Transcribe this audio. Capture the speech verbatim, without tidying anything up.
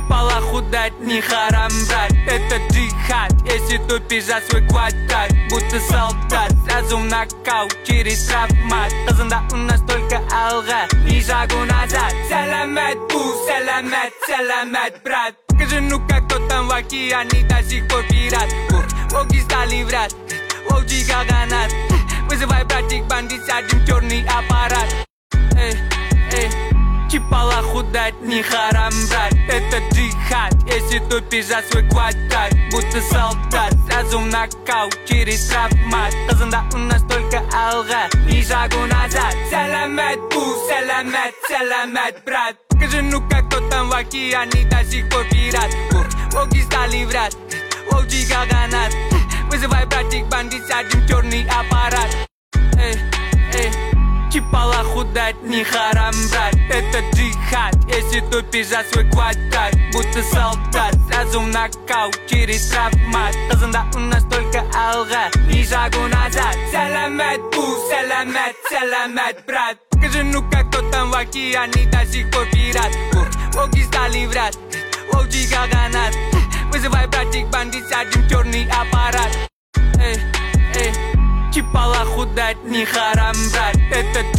Типа худать не харам, брат. Это джихад, если тупишь за свой квадрат. Будто солдат, сразу в нокаут через травмат. Қызында у нас только алға, и шагу назад. Саламат, бу, саламат, саламат, брат. Скажи, ну как кто там в океане до сих пор пират. Волки стали врат, волчий гаганат. Вызывай, братик, бандит, садим черный аппарат. Эй, эй, типа худать не харам, брат. Это джихад, если тупишь за свой квадрат. Будто солдат, сразу в нокаут через травмат. Қызында у нас только алға, и шагу назад. Саламат, бу, саламат, саламат, брат. Скажи, ну как кто там в океане до сих пор пират. Волки стали врат, волчий гаганат. Вызывай, братик, бандит, садим черный аппарат. Эй, эй, типа худать не харам, брат. Это джихад, если тупишь за свой квадрат. Будто солдат, сразу в нокаут через травмат. Қызында у нас только алға, и шагу назад. Саламат, бу, саламат, саламат, брат. Скажи, ну как кто там в океане до сих пор пират. Волки стали врат, волчий гаганат. Вызывай, братик, бандит, садим черный аппарат. Эй, эй, типа худать не харам, брат. Это